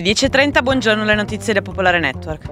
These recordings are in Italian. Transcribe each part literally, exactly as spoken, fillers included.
Le dieci e trenta, buongiorno, le notizie del Popolare Network.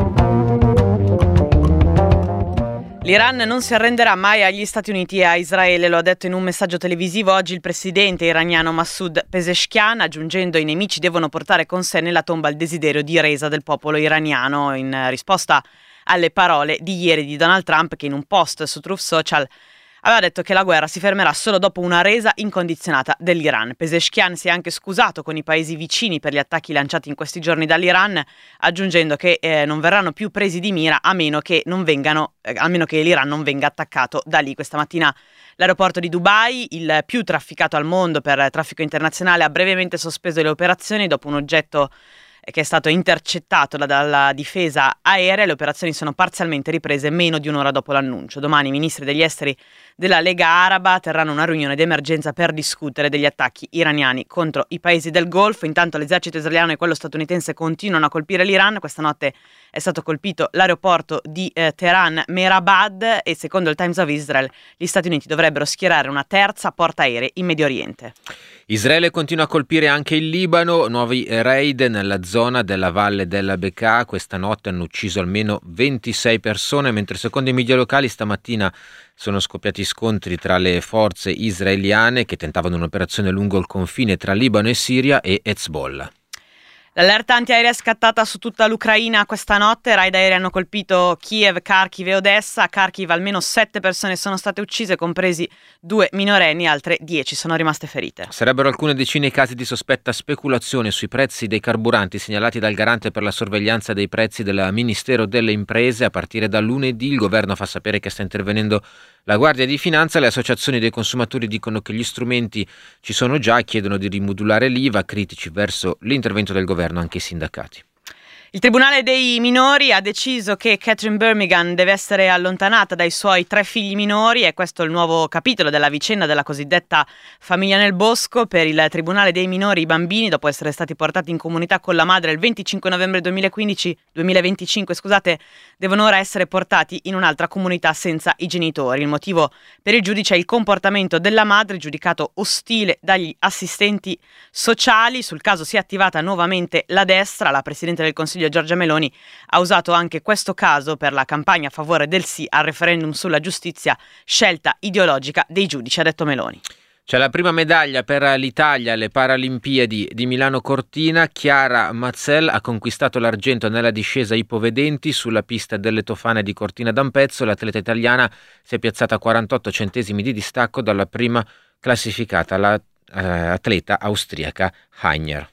L'Iran non si arrenderà mai agli Stati Uniti e a Israele, lo ha detto in un messaggio televisivo oggi il presidente iraniano Masoud Pezeshkian, aggiungendo: i nemici devono portare con sé nella tomba il desiderio di resa del popolo iraniano, in risposta alle parole di ieri di Donald Trump, che in un post su Truth Social aveva detto che la guerra si fermerà solo dopo una resa incondizionata dell'Iran. Pezeshkian si è anche scusato con i paesi vicini per gli attacchi lanciati in questi giorni dall'Iran, aggiungendo che eh, non verranno più presi di mira a meno che non vengano, eh, a meno che l'Iran non venga attaccato da lì. Questa mattina l'aeroporto di Dubai, il più trafficato al mondo per traffico internazionale, ha brevemente sospeso le operazioni dopo un oggetto che è stato intercettato dalla difesa aerea. Le operazioni sono parzialmente riprese meno di un'ora dopo l'annuncio. Domani i ministri degli esteri della Lega Araba terranno una riunione d'emergenza per discutere degli attacchi iraniani contro i paesi del Golfo. Intanto l'esercito israeliano e quello statunitense continuano a colpire l'Iran. Questa notte è stato colpito l'aeroporto di eh, Teheran Mehrabad e secondo il Times of Israel gli Stati Uniti dovrebbero schierare una terza portaerei in Medio Oriente. Israele continua a colpire anche il Libano, nuovi raid nella zona della valle della Bekaa. Questa notte hanno ucciso almeno ventisei persone, mentre secondo i media locali stamattina sono scoppiati scontri tra le forze israeliane che tentavano un'operazione lungo il confine tra Libano e Siria e Hezbollah. L'allerta antiaerea è scattata su tutta l'Ucraina questa notte. Raid aerei hanno colpito Kiev, Kharkiv e Odessa. A Kharkiv almeno sette persone sono state uccise, compresi due minorenni, altre dieci sono rimaste ferite. Sarebbero alcune decine i casi di sospetta speculazione sui prezzi dei carburanti segnalati dal garante per la sorveglianza dei prezzi del Ministero delle Imprese. A partire da lunedì il governo fa sapere che sta intervenendo la Guardia di Finanza. Le associazioni dei consumatori dicono che gli strumenti ci sono già e chiedono di rimodulare l'I V A, critici verso l'intervento del governo anche i sindacati. Il Tribunale dei minori ha deciso che Catherine Birmingham deve essere allontanata dai suoi tre figli minori, e questo è il nuovo capitolo della vicenda della cosiddetta famiglia nel bosco. Per il Tribunale dei minori i bambini, dopo essere stati portati in comunità con la madre il venticinque novembre duemilaquindici, duemilaventicinque, scusate, devono ora essere portati in un'altra comunità senza i genitori. Il motivo per il giudice è il comportamento della madre, giudicato ostile dagli assistenti sociali. Sul caso si è attivata nuovamente la destra. La Presidente del Consiglio Giorgia Meloni ha usato anche questo caso per la campagna a favore del sì al referendum sulla giustizia, scelta ideologica dei giudici, ha detto Meloni. C'è la prima medaglia per l'Italia alle Paralimpiadi di Milano Cortina. Chiara Mazzell ha conquistato l'argento nella discesa ipovedenti sulla pista delle Tofane di Cortina d'Ampezzo. L'atleta italiana si è piazzata a quarantotto centesimi di distacco dalla prima classificata, l'atleta eh, austriaca Heiner.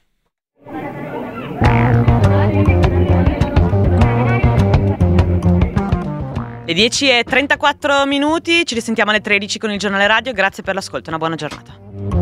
Le dieci e trentaquattro minuti, ci risentiamo alle tredici con il giornale radio. Grazie per l'ascolto, una buona giornata.